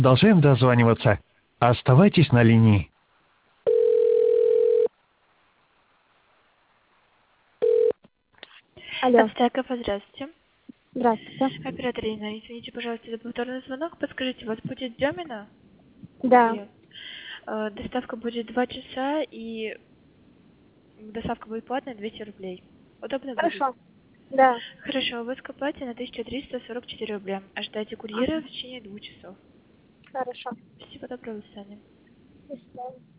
Продолжаем дозваниваться. Оставайтесь на линии. Алло, Отстайка, здравствуйте. здравствуйте. Оператор Ирина, извините, пожалуйста, за повторный звонок. Подскажите, у вас будет Демина? Да, Или, доставка будет 2 часа, и доставка будет платная 200 рублей. Удобно будет? хорошо. Да. Хорошо, вы скопайте на 1344 рубля. Ожидайте курьера Ага, в течение 2 часов. хорошо. Всего доброго, до свидания. До свидания.